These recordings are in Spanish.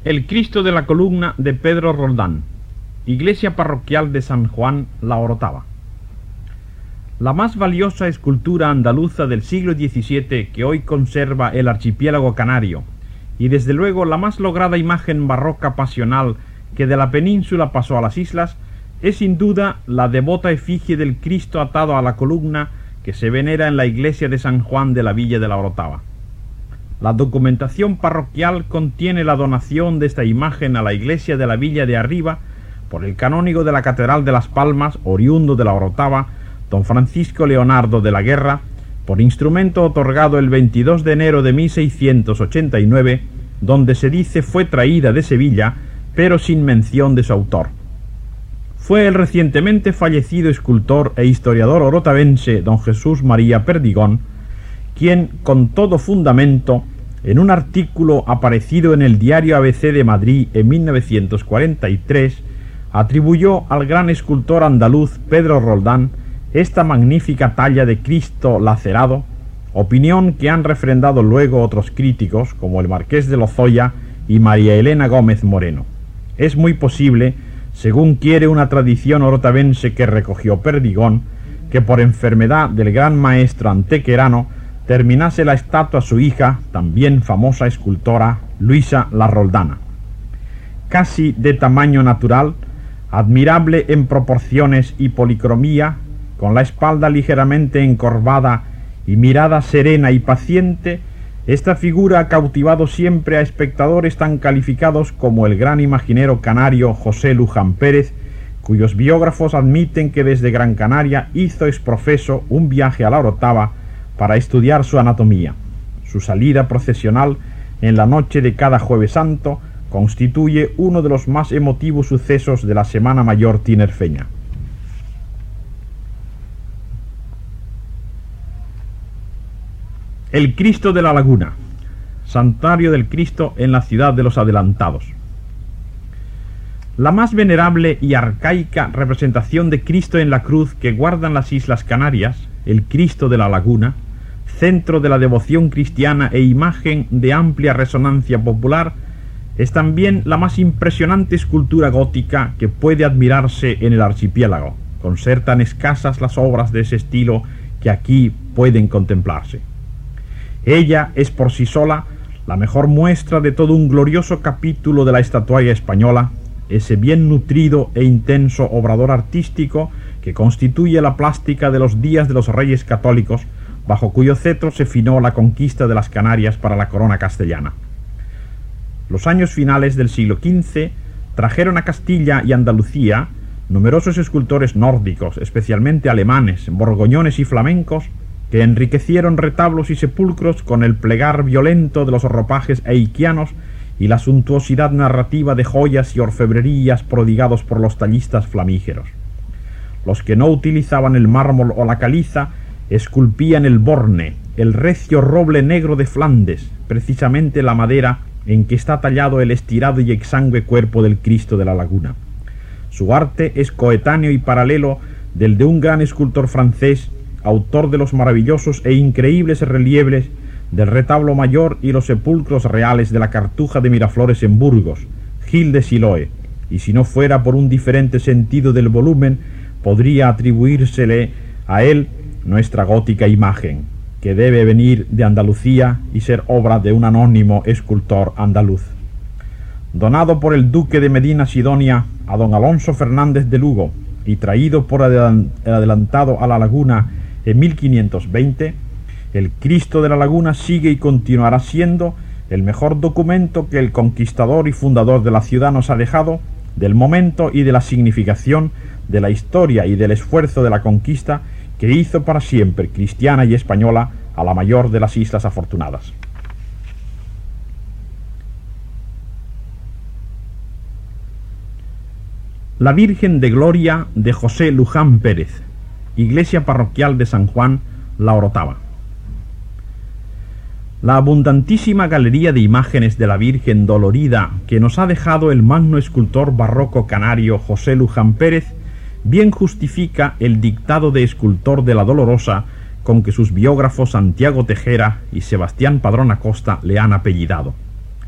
El Cristo de la Columna de Pedro Roldán, Iglesia Parroquial de San Juan, La Orotava. La más valiosa escultura andaluza del siglo XVII que hoy conserva el archipiélago canario, y desde luego la más lograda imagen barroca pasional que de la península pasó a las islas, es sin duda la devota efigie del Cristo atado a la columna que se venera en la iglesia de San Juan de la villa de La Orotava. La documentación parroquial contiene la donación de esta imagen a la iglesia de la villa de Arriba por el canónigo de la Catedral de Las Palmas, oriundo de La Orotava, don Francisco Leonardo de la Guerra, por instrumento otorgado el 22 de enero de 1689, donde se dice fue traída de Sevilla, pero sin mención de su autor. Fue el recientemente fallecido escultor e historiador orotavense don Jesús María Perdigón, quien, con todo fundamento, en un artículo aparecido en el diario ABC de Madrid en 1943, atribuyó al gran escultor andaluz Pedro Roldán esta magnífica talla de Cristo lacerado, opinión que han refrendado luego otros críticos como el Marqués de Lozoya y María Elena Gómez Moreno. Es muy posible, según quiere una tradición orotavense que recogió Perdigón, que por enfermedad del gran maestro antequerano terminase la estatua su hija, también famosa escultora, Luisa la Roldana. Casi de tamaño natural, admirable en proporciones y policromía, con la espalda ligeramente encorvada y mirada serena y paciente, esta figura ha cautivado siempre a espectadores tan calificados como el gran imaginero canario José Luján Pérez, cuyos biógrafos admiten que desde Gran Canaria hizo exprofeso un viaje a La Orotava para estudiar su anatomía. Su salida procesional en la noche de cada Jueves Santo constituye uno de los más emotivos sucesos de la Semana Mayor tinerfeña. El Cristo de la Laguna, santuario del Cristo en la ciudad de los Adelantados. La más venerable y arcaica representación de Cristo en la cruz que guardan las Islas Canarias, el Cristo de la Laguna, centro de la devoción cristiana e imagen de amplia resonancia popular, es también la más impresionante escultura gótica que puede admirarse en el archipiélago, con ser tan escasas las obras de ese estilo que aquí pueden contemplarse. Ella es por sí sola la mejor muestra de todo un glorioso capítulo de la estatuaria española, ese bien nutrido e intenso obrador artístico que constituye la plástica de los días de los Reyes Católicos, bajo cuyo cetro se finó la conquista de las Canarias para la corona castellana. Los años finales del siglo XV trajeron a Castilla y Andalucía numerosos escultores nórdicos, especialmente alemanes, borgoñones y flamencos, que enriquecieron retablos y sepulcros con el plegar violento de los ropajes eiquianos y la suntuosidad narrativa de joyas y orfebrerías prodigados por los tallistas flamígeros. Los que no utilizaban el mármol o la caliza esculpían el borne, el recio roble negro de Flandes, precisamente la madera en que está tallado el estirado y exangüe cuerpo del Cristo de la Laguna. Su arte es coetáneo y paralelo del de un gran escultor francés, autor de los maravillosos e increíbles relieves del retablo mayor y los sepulcros reales de la Cartuja de Miraflores en Burgos, Gil de Siloé, y si no fuera por un diferente sentido del volumen, podría atribuírsele a él nuestra gótica imagen, que debe venir de Andalucía y ser obra de un anónimo escultor andaluz. Donado por el duque de Medina Sidonia a don Alonso Fernández de Lugo y traído por adelantado a la Laguna en 1520, el Cristo de la Laguna sigue y continuará siendo el mejor documento que el conquistador y fundador de la ciudad nos ha dejado del momento y de la significación de la historia y del esfuerzo de la conquista que hizo para siempre cristiana y española a la mayor de las Islas Afortunadas. La Virgen de Gloria de José Luján Pérez, Iglesia Parroquial de San Juan, La Orotava. La abundantísima galería de imágenes de la Virgen dolorida que nos ha dejado el magno escultor barroco canario José Luján Pérez bien justifica el dictado de escultor de la Dolorosa con que sus biógrafos Santiago Tejera y Sebastián Padrón Acosta le han apellidado.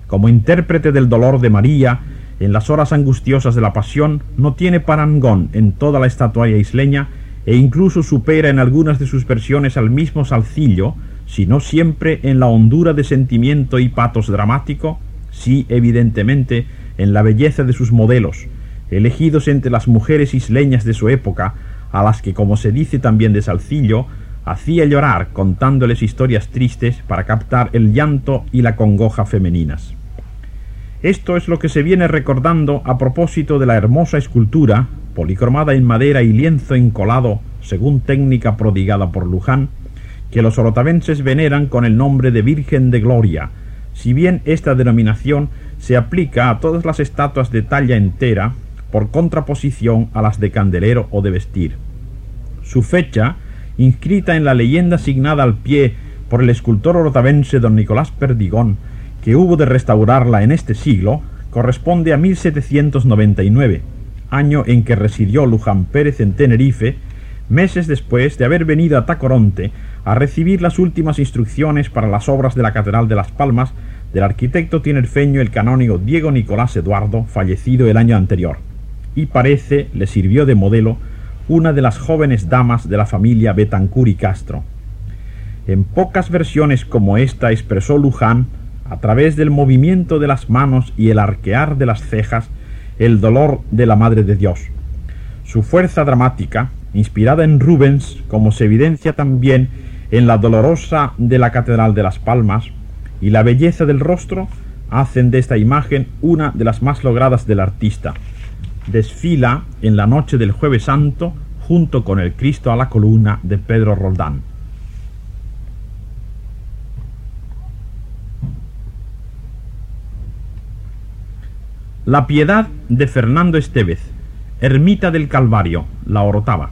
como intérprete del dolor de María en las horas angustiosas de la pasión, no tiene parangón en toda la estatuaria isleña e incluso supera en algunas de sus versiones al mismo Salcillo, si no siempre en la hondura de sentimiento y patos dramático, sí evidentemente en la belleza de sus modelos, elegidos entre las mujeres isleñas de su época, a las que, como se dice también de Salcillo, hacía llorar contándoles historias tristes para captar el llanto y la congoja femeninas. Esto es lo que se viene recordando a propósito de la hermosa escultura, policromada en madera y lienzo encolado, según técnica prodigada por Luján, que los orotavenses veneran con el nombre de Virgen de Gloria, si bien esta denominación se aplica a todas las estatuas de talla entera, por contraposición a las de candelero o de vestir. Su fecha, inscrita en la leyenda asignada al pie por el escultor orotavense don Nicolás Perdigón, que hubo de restaurarla en este siglo, corresponde a 1799, año en que residió Luján Pérez en Tenerife, meses después de haber venido a Tacoronte a recibir las últimas instrucciones para las obras de la Catedral de Las Palmas del arquitecto tinerfeño el canónigo Diego Nicolás Eduardo, fallecido el año anterior, y parece le sirvió de modelo una de las jóvenes damas de la familia Betancur y Castro. En pocas versiones como esta expresó Luján, a través del movimiento de las manos y el arquear de las cejas, el dolor de la Madre de Dios. Su fuerza dramática, inspirada en Rubens, como se evidencia también en la Dolorosa de la Catedral de Las Palmas, y la belleza del rostro, hacen de esta imagen una de las más logradas del artista. Desfila en la noche del Jueves Santo junto con el Cristo a la columna de Pedro Roldán. La Piedad de Fernando Estévez, Ermita del Calvario, la Orotava.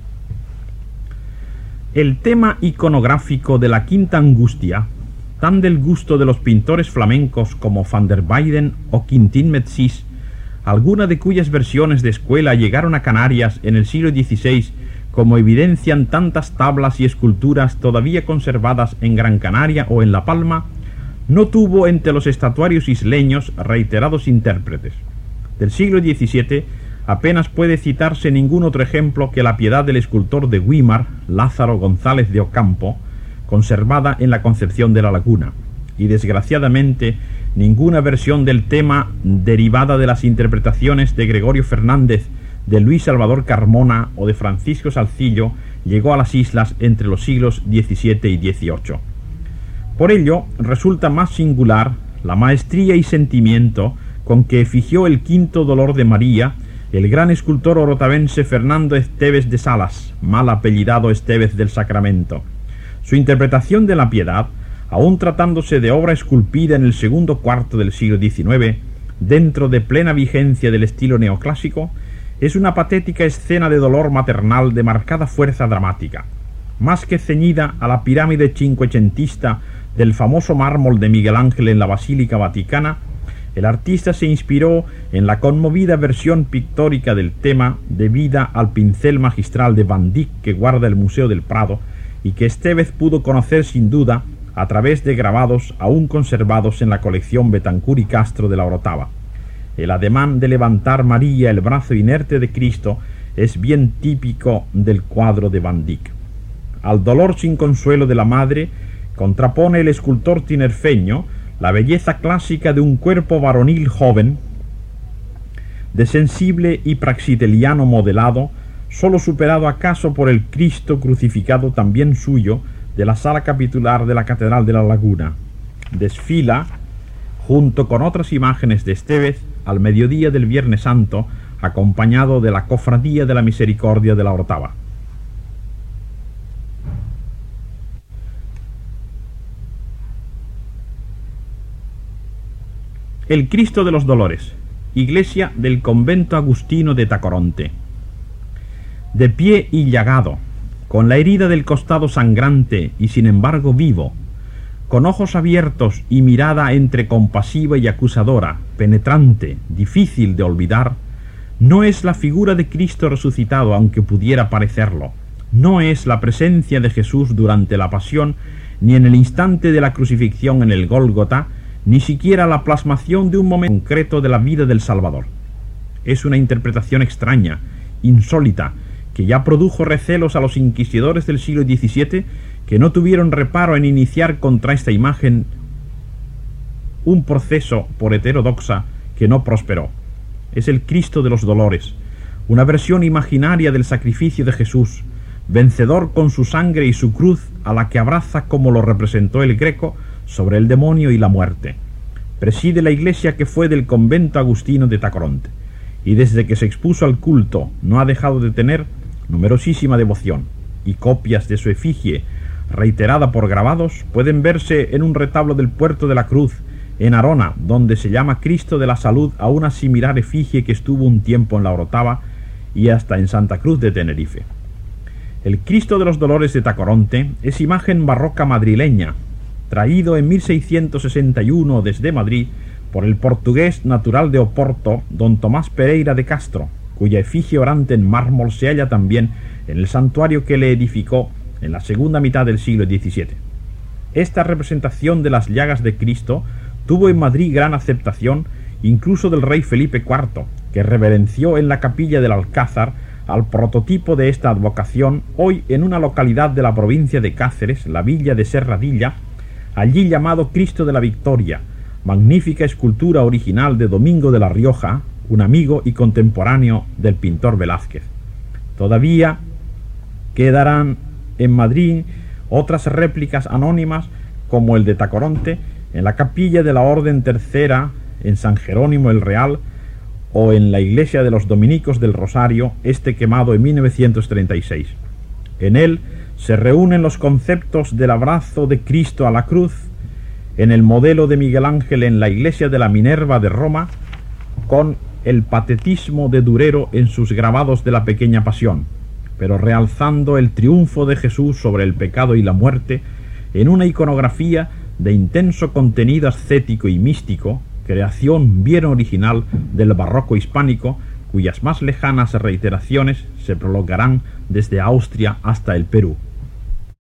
El tema iconográfico de la Quinta Angustia, tan del gusto de los pintores flamencos como Van der Weyden o Quintín Metzys, alguna de cuyas versiones de escuela llegaron a Canarias en el siglo XVI, como evidencian tantas tablas y esculturas todavía conservadas en Gran Canaria o en La Palma, no tuvo entre los estatuarios isleños reiterados intérpretes. Del siglo XVII apenas puede citarse ningún otro ejemplo que la Piedad del escultor de Güímar, Lázaro González de Ocampo, conservada en la Concepción de la Laguna, y desgraciadamente ninguna versión del tema derivada de las interpretaciones de Gregorio Fernández, de Luis Salvador Carmona o de Francisco Salcillo llegó a las islas entre los siglos XVII y XVIII. Por ello, resulta más singular la maestría y sentimiento con que efigió el quinto dolor de María el gran escultor orotavense Fernando Estévez de Salas, mal apellidado Estévez del Sacramento. Su interpretación de la Piedad, aun tratándose de obra esculpida en el segundo cuarto del siglo XIX, dentro de plena vigencia del estilo neoclásico, es una patética escena de dolor maternal de marcada fuerza dramática, más que ceñida a la pirámide cinquecentista del famoso mármol de Miguel Ángel en la Basílica Vaticana. El artista se inspiró en la conmovida versión pictórica del tema debida al pincel magistral de Van Dyck que guarda el Museo del Prado y que Estévez pudo conocer sin duda a través de grabados aún conservados en la colección Betancur y Castro de la Orotava. El ademán de levantar María el brazo inerte de Cristo es bien típico del cuadro de Van Dyck. Al dolor sin consuelo de la madre contrapone el escultor tinerfeño la belleza clásica de un cuerpo varonil joven, de sensible y praxiteliano modelado, sólo superado acaso por el Cristo crucificado también suyo de la sala capitular de la Catedral de la Laguna. Desfila, junto con otras imágenes de Estévez, al mediodía del Viernes Santo, acompañado de la Cofradía de la Misericordia de la Orotava. El Cristo de los Dolores, iglesia del convento agustino de Tacoronte. De pie y llagado, con la herida del costado sangrante y sin embargo vivo, con ojos abiertos y mirada entre compasiva y acusadora, penetrante, difícil de olvidar, no es la figura de Cristo resucitado aunque pudiera parecerlo, no es la presencia de Jesús durante la pasión, ni en el instante de la crucifixión en el Gólgota, ni siquiera la plasmación de un momento concreto de la vida del Salvador. Es una interpretación extraña, insólita, que ya produjo recelos a los inquisidores del siglo XVII, que no tuvieron reparo en iniciar contra esta imagen un proceso por heterodoxa que no prosperó. Es el Cristo de los dolores, una versión imaginaria del sacrificio de Jesús, vencedor con su sangre y su cruz, a la que abraza como lo representó el Greco sobre el demonio y la muerte. Preside la iglesia que fue del convento agustino de Tacoronte, y desde que se expuso al culto no ha dejado de tener numerosísima devoción, y copias de su efigie, reiterada por grabados, pueden verse en un retablo del Puerto de la Cruz, en Arona, donde se llama Cristo de la Salud a una similar efigie que estuvo un tiempo en la Orotava y hasta en Santa Cruz de Tenerife. El Cristo de los Dolores de Tacoronte es imagen barroca madrileña, traído en 1661 desde Madrid por el portugués natural de Oporto, don Tomás Pereira de Castro, cuya efigie orante en mármol se halla también en el santuario que le edificó en la segunda mitad del siglo XVII. Esta representación de las llagas de Cristo tuvo en Madrid gran aceptación, incluso del rey Felipe IV, que reverenció en la capilla del Alcázar al prototipo de esta advocación, hoy en una localidad de la provincia de Cáceres, la villa de Serradilla, allí llamado Cristo de la Victoria, magnífica escultura original de Domingo de la Rioja, un amigo y contemporáneo del pintor Velázquez. Todavía quedarán en Madrid otras réplicas anónimas, como el de Tacoronte, en la capilla de la Orden Tercera, en San Jerónimo el Real, o en la iglesia de los Dominicos del Rosario, quemado en 1936. En él se reúnen los conceptos del abrazo de Cristo a la cruz, en el modelo de Miguel Ángel en la iglesia de la Minerva de Roma, con el patetismo de Durero en sus grabados de la Pequeña Pasión, pero realzando el triunfo de Jesús sobre el pecado y la muerte en una iconografía de intenso contenido ascético y místico, creación bien original del barroco hispánico, cuyas más lejanas reiteraciones se prolongarán desde Austria hasta el Perú.